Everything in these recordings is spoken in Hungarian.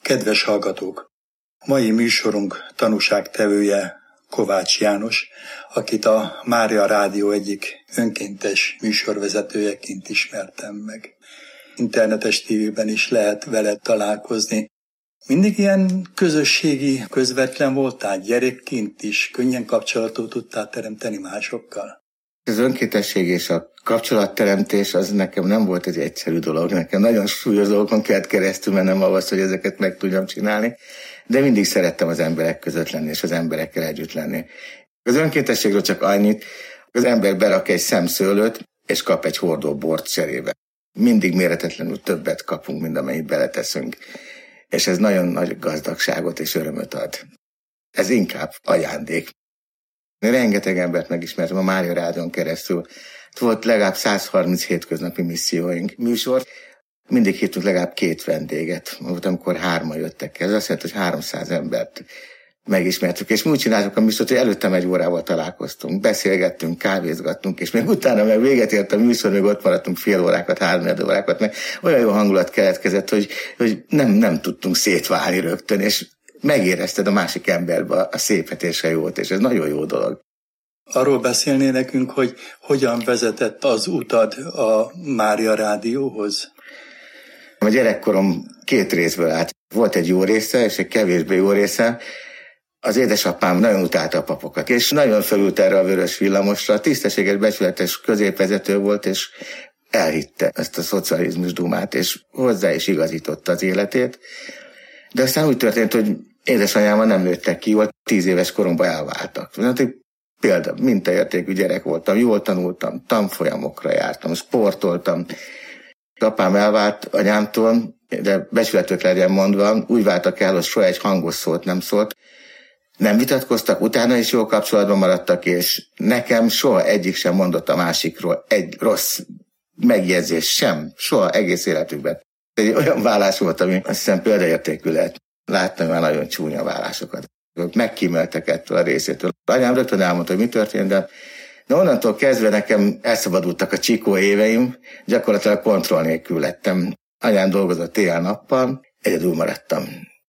Kedves hallgatók! Mai műsorunk tanúságtevője Kovács János, akit a Mária Rádió egyik önkéntes műsorvezetőjeként ismertem meg. Internetes tévében is lehet vele találkozni. Mindig ilyen közösségi, közvetlen voltál, gyerekként is, könnyen kapcsolatot tudtál teremteni másokkal? Az önkéntesség és a kapcsolatteremtés az nekem nem volt egy egyszerű dolog. Nekem nagyon súlyos dolgokon kellett keresztül mennem ahhoz, hogy ezeket meg tudjam csinálni, de mindig szerettem az emberek között lenni, és az emberekkel együtt lenni. Az önkéntességről csak annyit, az ember berak egy szemszőlőt, és kap egy hordó bort cserébe. Mindig méretetlenül többet kapunk, mint amennyit beleteszünk. És ez nagyon nagy gazdagságot és örömöt ad. Ez inkább ajándék. Rengeteg embert megismertem a Mária Rádión keresztül. Volt legalább 130 hétköznapi misszióink műsor. Mindig hívtunk legalább 2 vendéget. Volt, amikor 3-an jöttek. Ez azt jelenti, hogy 300 embert megismertük. És mi úgy csináltuk a műsort, hogy előttem 1 órával találkoztunk. Beszélgettünk, kávézgattunk, és még utána meg véget ért a műsor, még ott maradtunk fél órákat, 3 órákat, mert olyan jó hangulat keletkezett, hogy nem tudtunk szétválni rögtön, és megérezted a másik emberbe a szépet és a jót, és ez nagyon jó dolog. Arról beszélné nekünk, hogy hogyan vezetett az utad a Mária Rádióhoz? A gyerekkorom 2 részből állt. Volt egy jó része, és egy kevésbé jó része. Az édesapám nagyon utálta a papokat, és nagyon felült erre a vörös villamosra. Tisztességes, becsületes középvezető volt, és elhitte ezt a szocializmus dumát, és hozzá is igazította az életét. De aztán úgy történt, hogy édesanyámmal nem nőttek ki, volt 10 éves koromban elváltak. Példa, mintaértékű gyerek voltam, jól tanultam, tanfolyamokra jártam, sportoltam. Apám elvált anyámtól, de becsületük legyen mondva, úgy váltak el, hogy soha egy hangos szót nem szólt. Nem vitatkoztak, utána is jó kapcsolatban maradtak, és nekem soha egyik sem mondott a másikról egy rossz megjegyzés sem, soha egész életükben. Egy olyan vállás volt, ami azt hiszem példaértékű lehet. Láttam már nagyon csúnya vállásokat. Megkímeltek ettől a részétől. Anyám rögtön elmondta, hogy mi történt, de onnantól kezdve nekem elszabadultak a csikó éveim, gyakorlatilag kontroll nélkül lettem. Anyám dolgozott éjjel-nappal, egyedül maradtam.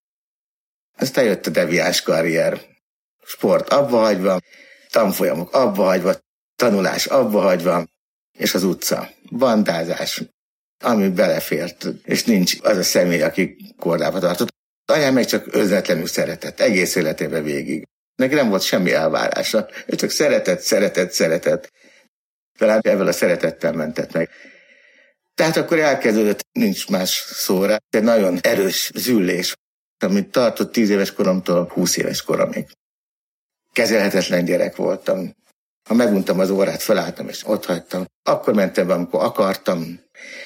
Aztán jött a deviáns karrier. Sport abba hagyva, tanfolyamok abba hagyva, tanulás abba hagyva, és az utca, bandázás, ami belefért, és nincs az a személy, aki kordába tartott. Anyám meg csak özletlenül szeretett, egész életében végig. Neki nem volt semmi elvárása, ő csak szeretett. Talán ebből a szeretettel mentett meg. Tehát akkor elkezdődött, nincs más szóra, egy nagyon erős züllés, amit tartott 10 éves koromtól 20 éves koromig. Kezelhetetlen gyerek voltam. Ha meguntam az órát, felálltam és ott hagytam. Akkor mentem be, amikor akartam.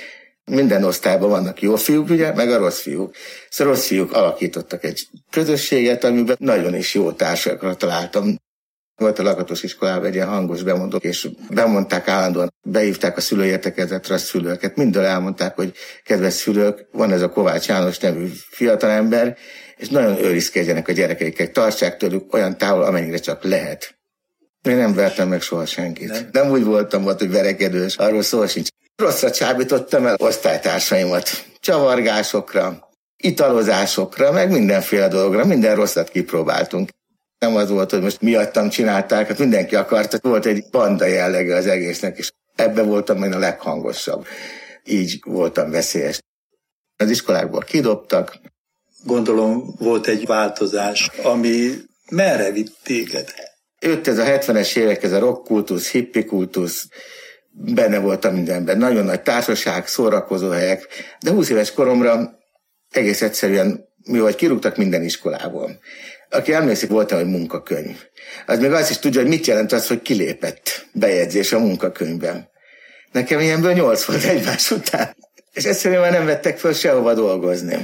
Minden osztályban vannak jó fiúk, ugye, meg a rossz fiúk. Szóval rossz fiúk alakítottak egy közösséget, amiben nagyon is jó társakat találtam. Volt a Lakatos iskolában egy ilyen hangos bemondók, és bemondták állandóan, behívták a szülőértekezletre a szülőket. Mindől elmondták, hogy kedves szülők, van ez a Kovács János nevű fiatalember, és nagyon őrizkedjenek a gyerekeikkel, tartsák tőlük olyan távol, amennyire csak lehet. Én nem vertem meg soha senkit. Nem úgy voltam ott, hogy verekedős, arról szó sincs. Rosszra csábítottam el osztálytársaimat. Csavargásokra, italozásokra, meg mindenféle dologra, minden rosszat kipróbáltunk. Nem az volt, hogy most miattam csinálták, hát mindenki akarta. Volt egy banda jellege az egésznek, és ebben voltam én a leghangosabb. Így voltam veszélyes. Az iskolákból kidobtak. Gondolom volt egy változás, ami merre vitt téged? Jött ez a 70-es évek, ez a rock kultusz, hippi kultusz, benne voltam mindenben. Nagyon nagy társaság, szórakozóhelyek, de 20 éves koromra egész egyszerűen, mivel kirúgtak minden iskolából. Aki emlékszik, volt egy munkakönyv. Az még azt is tudja, hogy mit jelent az, hogy kilépett bejegyzés a munkakönyvben. Nekem ilyenből 8 volt egymás után. És egyszerűen már nem vettek föl sehova dolgozni.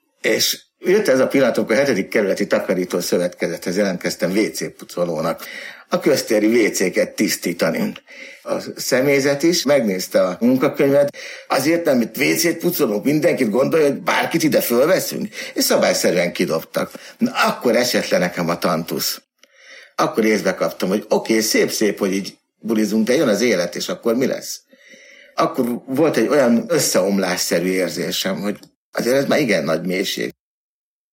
És jött ez a pillanat, amikor a 7. kerületi takarító szövetkezethez jelentkeztem WC pucolónak. A köztéri WC-ket tisztítani. A személyzet is megnézte a munkakönyvet, azért nem itt WC-t pucolunk, mindenkit gondolja, hogy bárkit ide fölveszünk, és szabályszerűen kidobtak. Na, akkor esett le nekem a tantusz. Akkor észbe kaptam, hogy oké, szép, hogy így bulizunk, de jön az élet, és akkor mi lesz? Akkor volt egy olyan összeomlásszerű érzésem, hogy azért ez már igen nagy mélység.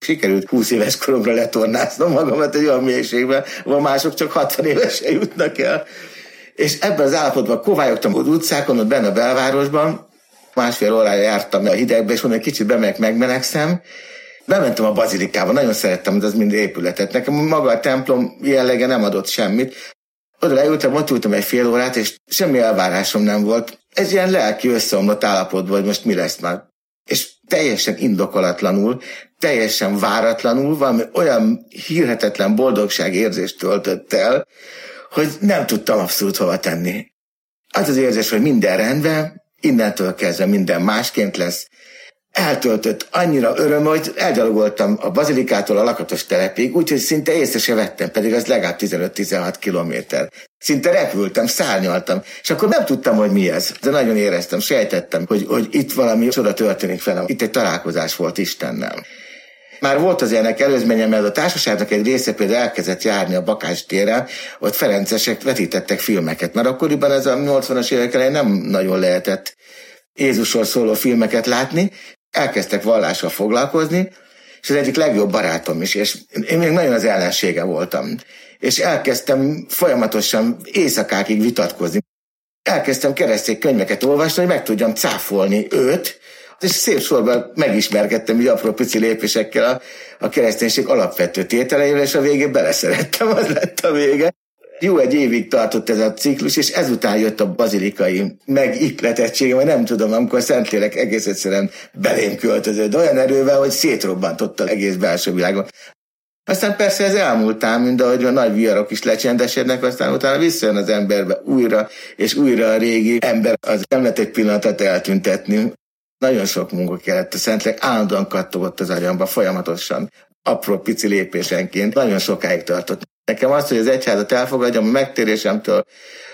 Sikerült 20 éves koromra letornáznom magamat egy olyan mélységben, ahol mások csak 60 évesen jutnak el. És ebben az állapotban kovályogtam az utcákon, ott benne a belvárosban, másfél órája jártam a hidegbe, és onnan egy kicsit bemegyek, megmelegszem. Bementem a bazilikába, nagyon szerettem, de az mind épületet. Nekem maga a templom jellege nem adott semmit. Oda leültem, ott ültem egy fél órát, és semmi elvárásom nem volt. Ez ilyen lelki összeomlott állapotban, hogy most mi lesz már. És teljesen indokolatlanul, teljesen váratlanul valami olyan hihetetlen boldogság érzést töltött el, hogy nem tudtam abszolút hova tenni. Az az érzés, hogy minden rendben, innentől kezdve minden másként lesz. Eltöltött annyira öröm, hogy elgyalogoltam a bazilikától a lakatos telepig, úgyhogy szinte észre se vettem, pedig az legalább 15-16 kilométer. Szinte repültem, szárnyaltam, és akkor nem tudtam, hogy mi ez. De nagyon éreztem, sejtettem, hogy itt valami csoda történik velem. Itt egy találkozás volt Istennel. Már volt az ennek előzménye, mert a társaságnak egy része például elkezdett járni a Bakás téren, ott ferencesek vetítettek filmeket, mert akkoriban ez a 80-as évek elején nem nagyon lehetett Jézusról szóló filmeket látni, elkezdtek vallással foglalkozni, és az egyik legjobb barátom is, és én még nagyon az ellensége voltam. És elkezdtem folyamatosan éjszakákig vitatkozni. Elkezdtem keresztény könyveket olvasni, hogy meg tudjam cáfolni őt, és szép sorban megismerkedtem így apró pici lépésekkel a kereszténység alapvető tételeivel, és a végén beleszerettem, az lett a vége. Jó, egy évig tartott ez a ciklus, és ezután jött a bazilikai megihletettsége, vagy nem tudom, amikor Szentlélek egész egyszerűen belém költözött, de olyan erővel, hogy szétrobbantotta az egész belső világon. Aztán persze ez elmúltál, mint ahogy a nagy viharok is lecsendesednek, aztán utána visszajön az emberbe újra, és újra a régi ember, az nem lehet egy pillanatot eltüntetni. Nagyon sok munka kellett, a Szentlélek állandóan kattogott az agyamba, folyamatosan, apró pici lépésenként, nagyon sokáig tartott. Nekem az, hogy az egyházat elfogadjam, a megtérésemtől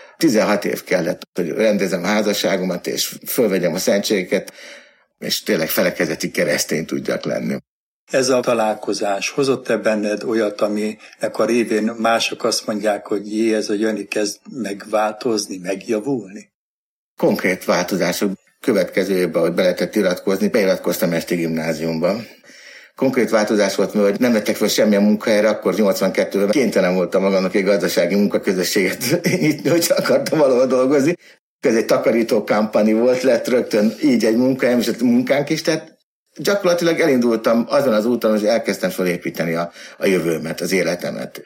16 év kellett, hogy rendezem a házasságomat, és fölvegyem a szentségeket, és tényleg felekezeti keresztény tudjak lenni. Ez a találkozás hozott-e benned olyat, aminek a révén mások azt mondják, hogy ez a Jani kezd megváltozni, megjavulni? Konkrét változások. Következő évben, hogy be lehetett iratkozni, beiratkoztam esti gimnáziumban. Konkrét változás volt, mert nem vettek fel semmilyen munkahelyre, akkor 82-ben kénytelen voltam magamnak egy gazdasági munkaközösséget nyitni, hogy akartam valahol dolgozni. Ez egy takarító kampani volt, lett rögtön így egy munkahelyem, és a munkánk is, tehát gyakorlatilag elindultam azon az úton, hogy elkezdtem felépíteni a jövőmet, az életemet.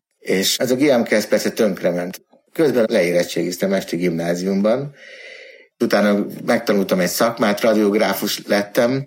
És ez a GMK persze tönkrement. Közben leérettségiztem esti gimnáziumban, utána megtanultam egy szakmát, radiográfus lettem,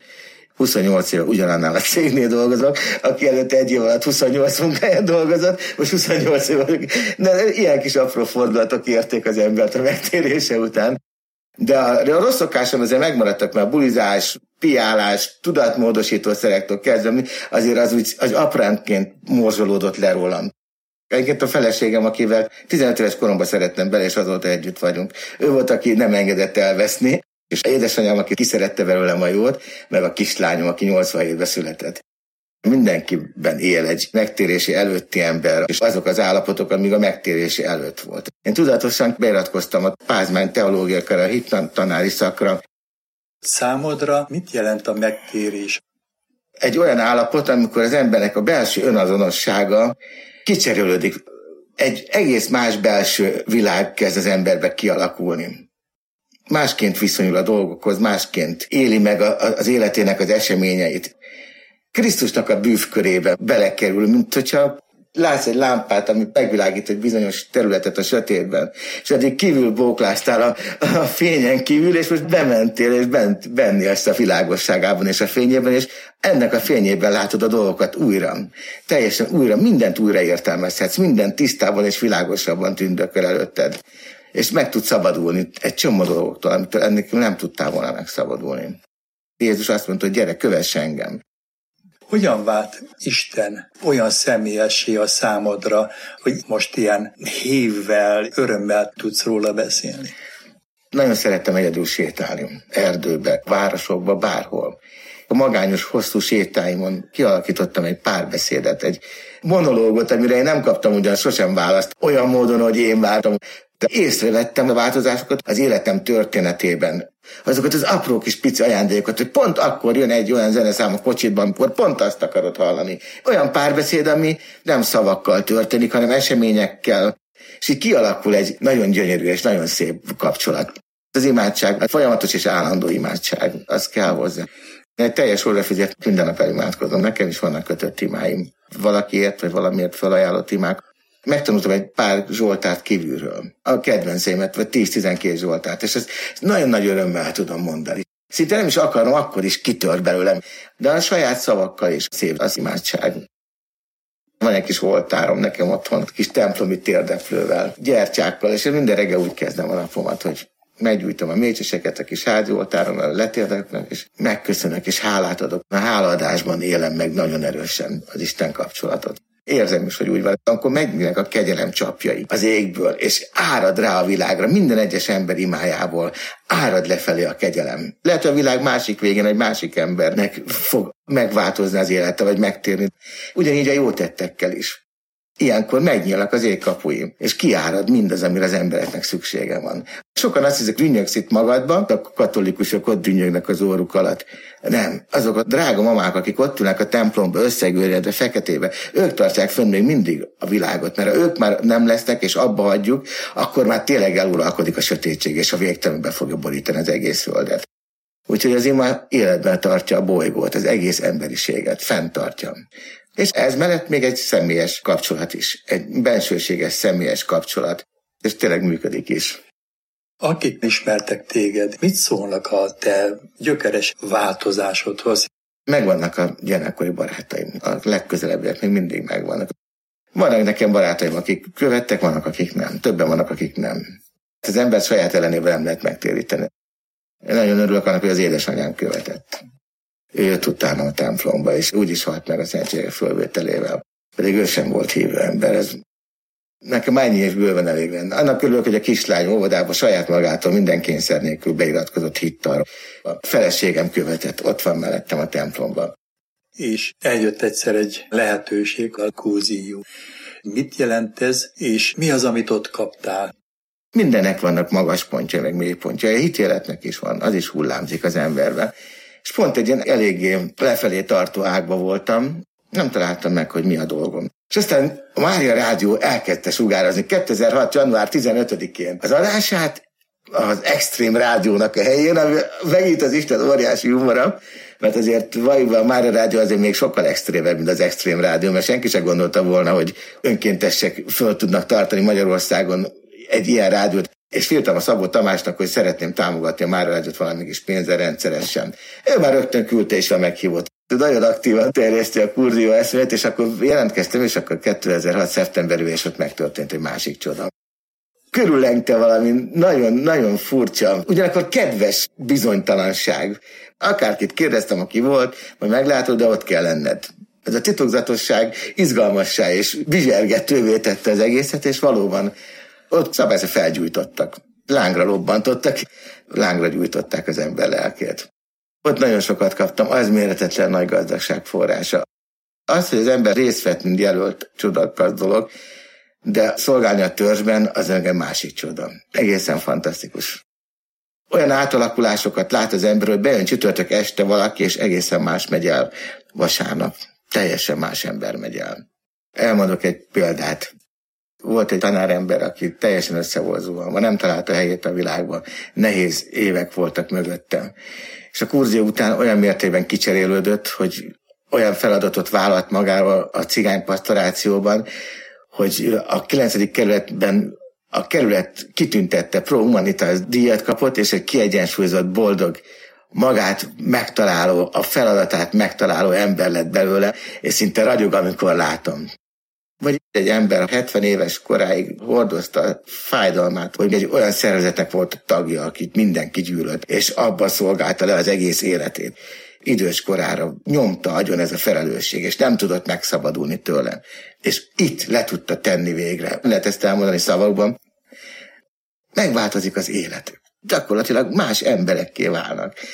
28 éve ugyanannál a cégnél dolgozok, aki előtt egy év alatt 28 munkáján dolgozott, most 28 év alatt. De ilyen kis apró fordulatok érték az embert a megtérése után. De a rossz szokásom azért megmaradtak, mert a bulizás, piálás, tudatmódosító szerektől kezdve, azért az apránként morzsolódott le rólam. Egyébként a feleségem, akivel 15 éves koromban szerettem bele, és azóta együtt vagyunk. Ő volt, aki nem engedett elveszni, és édesanyám, aki kiszerette belőlem a jót, meg a kislányom, aki 87-ben született. Mindenkiben él egy megtérési előtti ember, és azok az állapotok, amíg a megtérési előtt volt. Én tudatosan beiratkoztam a Pázmány teológiára, a hittanári szakra. Számodra mit jelent a megtérés? Egy olyan állapot, amikor az embernek a belső önazonossága kicserélődik. Egy egész más belső világ kezd az emberbe kialakulni. Másként viszonyul a dolgokhoz, másként éli meg az életének az eseményeit. Krisztusnak a bűvkörébe belekerül, mint hogyha látsz egy lámpát, ami megvilágít egy bizonyos területet a sötétben, és addig kívül bókláztál a fényen kívül, és most bementél, és benni ezt a világosságában és a fényében, és ennek a fényében látod a dolgokat újra. Teljesen újra, mindent újra értelmezhetsz, mindent tisztában és világosabban tündököl előtted. És meg tudsz szabadulni egy csomó dolgoktól, amitől ennek nem tudtál volna megszabadulni. Jézus azt mondta, hogy gyere, kövess engem. Hogyan vált Isten olyan személyessé a számodra, hogy most ilyen hívvel, örömmel tudsz róla beszélni? Nagyon szerettem egyedül sétálni, erdőbe, városokba, bárhol. A magányos, hosszú sétáimon kialakítottam egy párbeszédet, egy monológot, amire én nem kaptam ugyan sosem választ, olyan módon, hogy én vártam. De észrevettem a változásokat az életem történetében. Azokat az apró kis pici ajándékokat, hogy pont akkor jön egy olyan zeneszám a kocsidban, amikor pont azt akarod hallani. Olyan párbeszéd, ami nem szavakkal történik, hanem eseményekkel. És így kialakul egy nagyon gyönyörű és nagyon szép kapcsolat. Az imádság, a folyamatos és állandó imádság, az kell hozzá. Egy teljes óra fizet, minden nap imádkozom. Nekem is vannak kötött imáim. Valakiért, vagy valamiért felajánlott imák. Megtanultam egy pár zsoltárt kívülről. A kedvenceimet, vagy 10-12 zsoltárt, és ezt nagyon nagy örömmel tudom mondani. Szinte nem is akarom, akkor is kitör belőlem. De a saját szavakkal is szép az imádság. Van egy kis oltárom nekem otthon, kis templomi térdeplővel, gyertyákkal, és minden reggel úgy kezdem a napomat, hogy meggyújtom a mécseseket a kis házi oltárommal, letérdeknek, és megköszönök, és hálát adok. A hálaadásban élem meg nagyon erősen az Isten kapcsolatot. Érzem is, hogy úgy van. Akkor megnyílnak a kegyelem csapjai az égből, és árad rá a világra, minden egyes ember imájából, árad lefelé a kegyelem. Lehet, hogy a világ másik végén egy másik embernek fog megváltozni az élete, vagy megtérni. Ugyanígy a jó tettekkel is. Ilyenkor megnyílnak az ég kapui, és kiárad mindaz, amire az embereknek szüksége van. Sokan azt hiszik, dünnyögsz itt magadban, a katolikusok ott dünnyögnek az óruk alatt. Nem, azok a drága mamák, akik ott ülnek a templomba összegőrjedve, feketébe, ők tartják fönn még mindig a világot, mert ha ők már nem lesznek, és abba hagyjuk, akkor már tényleg eluralkodik a sötétség, és a végtelenbe fogja borítani az egész földet. Úgyhogy az ima életben tartja a bolygót, az egész emberiséget, fenntartja. És ez mellett még egy személyes kapcsolat is, egy bensőséges személyes kapcsolat, és tényleg működik is. Akik ismertek téged, mit szólnak a te gyökeres változásodhoz? Megvannak a gyerekkori barátaim, a legközelebbiek még mindig megvannak. Vannak nekem barátaim, akik követtek, vannak, akik nem. Többen vannak, akik nem. Az ember saját ellenében nem lehet megtéríteni. Én nagyon örülök annak, hogy az édesanyám követett. Ő jött utána a templomba, és úgy is halt meg a szentségek fölvételével. Pedig ő sem volt hívő ember. Ez nekem ennyi és bőven elég lenne. Annak örülök, hogy a kislány óvodába saját magától minden kényszer nélkül beiratkozott hittal. A feleségem követett, ott van mellettem a templomban. És eljött egyszer egy lehetőség, a Cursillo. Mit jelent ez, és mi az, amit ott kaptál? Mindennek vannak magas pontja, meg mély pontja. A hitéletnek is van, az is hullámzik az emberben. És pont egy ilyen eléggé lefelé tartó ágba voltam, nem találtam meg, hogy mi a dolgom. És aztán a Mária Rádió elkezdte sugározni 2006. január 15-én az adását az Extrém Rádiónak a helyén, ami megint az Isten óriási humora, mert azért valójában a Mária Rádió azért még sokkal extrémebb, mint az Extrém Rádió, mert senki sem gondolta volna, hogy önkéntesek föl tudnak tartani Magyarországon egy ilyen rádiót. És írtam a Szabó Tamásnak, hogy szeretném támogatni a Mária Rádiót valami kis pénzzel rendszeresen. Ő már rögtön küldte és meghívott. Nagyon aktívan terjeszti a Cursillo eszmét, és akkor jelentkeztem, és akkor 2006. szeptemberében, és ott megtörtént egy másik csoda. Körülengte valami nagyon furcsa, ugyanakkor kedves bizonytalanság. Akárkit kérdeztem, aki volt, majd meglátod, de ott kell lenned. Ez a titokzatosság izgalmassá és bizsergetővé tette az egészet, és valóban ott szabályszerűen felgyújtottak. Lángra lobbantottak, lángra gyújtották az ember lelkét. Ott nagyon sokat kaptam, az méretetlen nagy gazdagság forrása. Az, hogy az ember részt vett, mint jelölt, csodakas dolog, de szolgálni a törzsben, az engem másik csoda. Egészen fantasztikus. Olyan átalakulásokat lát az ember, hogy bejön csütörtök este valaki, és egészen más megy el vasárnap. Teljesen más ember megy el. Elmondok egy példát. Volt egy tanárember, aki teljesen össze volt zuhanva, nem találta helyét a világban. Nehéz évek voltak mögöttem. És a Cursillo után olyan mértékben kicserélődött, hogy olyan feladatot vállalt magával a cigánypastorációban, hogy a 9. kerületben a kerület kitüntette Pro Humanitas díjat kapott, és egy kiegyensúlyozott, boldog, magát megtaláló, a feladatát megtaláló ember lett belőle, és szinte ragyog, amikor látom. Vagy egy ember 70 éves koráig hordozta a fájdalmát, hogy egy olyan szervezetnek volt a tagja, akit mindenki gyűlölt, és abba szolgálta le az egész életét. Idős korára nyomta agyon ez a felelősség, és nem tudott megszabadulni tőle. És itt le tudta tenni végre. Lehet ezt elmondani szavakban. Megváltozik az életük. Gyakorlatilag más emberekké válnak.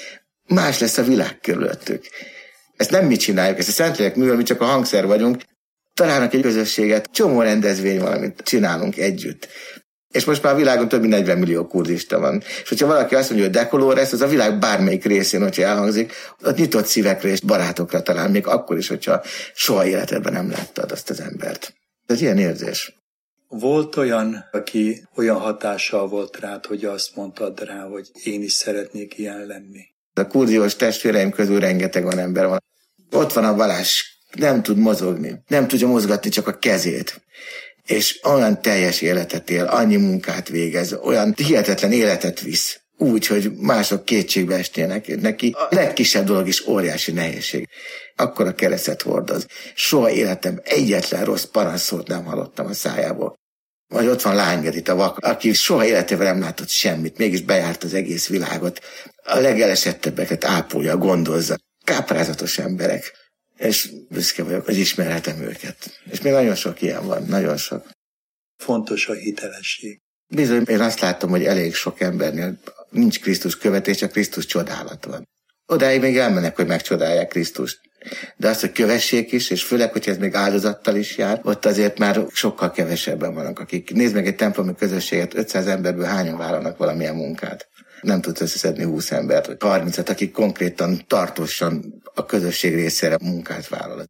más lesz a világ körülöttük. Ezt nem mi csináljuk, ezt a Szentlélek művel, mi csak a hangszer vagyunk, találnak egy közösséget, csomó rendezvény valamit csinálunk együtt. És most már a világon több mint 40 millió kurdista van. És hogyha valaki azt mondja, hogy Dekolores, az a világ bármelyik részén, hogyha elhangzik, ott nyitott szívekre és barátokra talál, még akkor is, hogyha soha életedben nem láttad azt az embert. Ez ilyen érzés. Volt olyan, aki olyan hatással volt rád, hogy azt mondtad rá, hogy én is szeretnék ilyen lenni? A kurdiós testvéreim közül rengeteg olyan ember van. Ott van a Balázs, nem tud mozogni, nem tudja mozgatni csak a kezét. És olyan teljes életet él, annyi munkát végez, olyan hihetetlen életet visz, úgy, hogy mások kétségbe esnének. Neki a legkisebb dolog is óriási nehézség. Akkor a keresztet hordoz. Soha életem egyetlen rossz panaszot nem hallottam a szájából. Vagy ott van Lánygedit, a vak, aki soha életében nem látott semmit, mégis bejárt az egész világot. A legelesettebbeket ápolja, gondozza. Káprázatos emberek. És büszke vagyok, hogy ismerhetem őket. És még nagyon sok ilyen van, nagyon sok. Fontos a hitelesség. Bizony, én azt látom, hogy elég sok embernél nincs Krisztus követés, csak Krisztus csodálat van. Odáig még elmennek, hogy megcsodálják Krisztust. De azt, hogy kövessék is, és főleg, hogy ez még áldozattal is jár, ott azért már sokkal kevesebben vannak, akik, nézd meg egy templomi közösséget, 500 emberből hányan vállalnak valamilyen munkát. Nem tudsz összeszedni 20 embert, vagy 30-at, akik konkrétan, tartósan a közösség részére munkát vállal.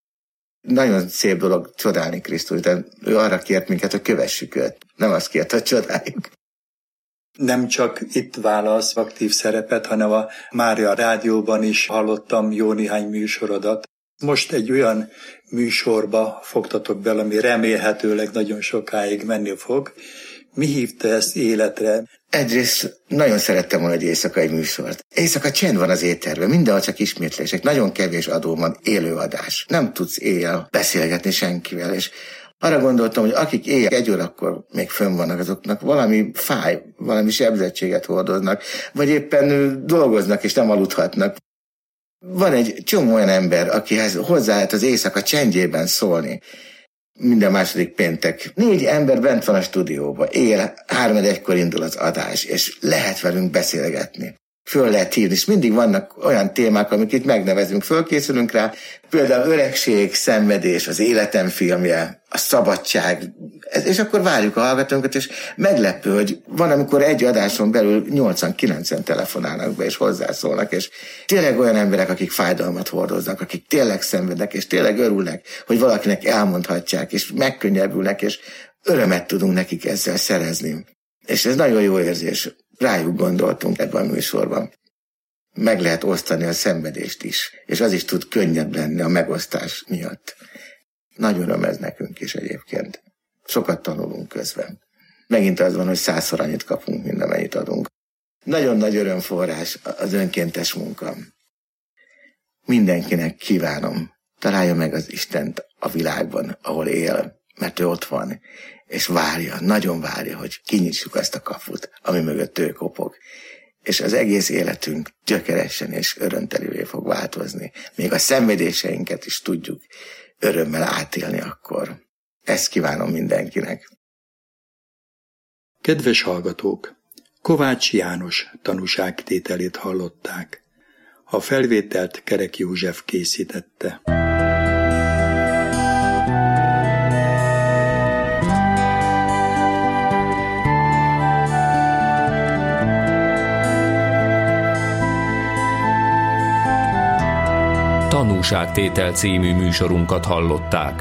Nagyon szép dolog csodálni Krisztus, de ő arra kért minket, hogy kövessük őt. Nem azt kért, hogy csodáljuk. Nem csak itt válasz aktív szerepet, hanem a Mária Rádióban is hallottam jó néhány műsorodat. Most egy olyan műsorba fogtatok bele, ami remélhetőleg nagyon sokáig menni fog. Mi hívta ezt életre? Egyrészt nagyon szerettem volna egy éjszakai műsort. Éjszaka csend van az étterben, mindenhol csak ismétlések, nagyon kevés adó van, élőadás. Nem tudsz éjjel beszélgetni senkivel, és arra gondoltam, hogy akik éjjel 1 órakor még fönn vannak, azoknak valami fáj, valami sebzettséget hordoznak, vagy éppen dolgoznak és nem aludhatnak. Van egy csomó olyan ember, akihez hozzá lehet az éjszaka csendjében szólni. Minden második péntek 4 ember bent van a stúdióban, éjjel 3-1-kor indul az adás, és lehet velünk beszélgetni. Föl lehet hívni, és mindig vannak olyan témák, amik itt megnevezünk, fölkészülünk rá, például öregség, szenvedés, az életem filmje, a szabadság, és akkor várjuk a hallgatónkat, és meglepő, hogy van, amikor egy adáson belül 80-90 telefonálnak be, és hozzászólnak, és tényleg olyan emberek, akik fájdalmat hordoznak, akik tényleg szenvednek, és tényleg örülnek, hogy valakinek elmondhatják, és megkönnyebbülnek, és örömet tudunk nekik ezzel szerezni. És ez nagyon jó érzés. Rájuk gondoltunk ebben a műsorban. Meg lehet osztani a szenvedést is, és az is tud könnyebb lenni a megosztás miatt. Nagyon öröm ez nekünk is egyébként. Sokat tanulunk közben. Megint az van, hogy 100-szor annyit kapunk, mint amennyit adunk. Nagyon nagy örömforrás az önkéntes munka. Mindenkinek kívánom, találja meg az Istent a világban, ahol él, mert ő ott van, és várja, nagyon várja, hogy kinyitsuk azt a kaput, ami mögött ő kopog. És az egész életünk gyökeresen és örömtelővé fog változni. Még a szenvedéseinket is tudjuk örömmel átélni akkor. Ezt kívánom mindenkinek. Kedves hallgatók! Kovács János tanúságtételét hallották. A felvételt Kerek József készítette. Tanúságtétel című műsorunkat hallották.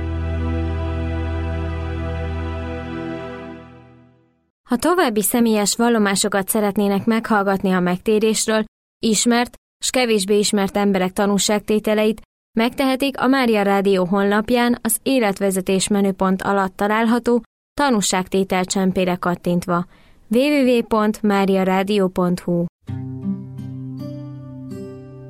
Ha további személyes vallomásokat szeretnének meghallgatni a megtérésről, ismert s kevésbé ismert emberek tanúságtételeit, megtehetik a Mária Rádió honlapján az életvezetés menüpont alatt található tanúságtétel csempére kattintva. www.mariaradio.hu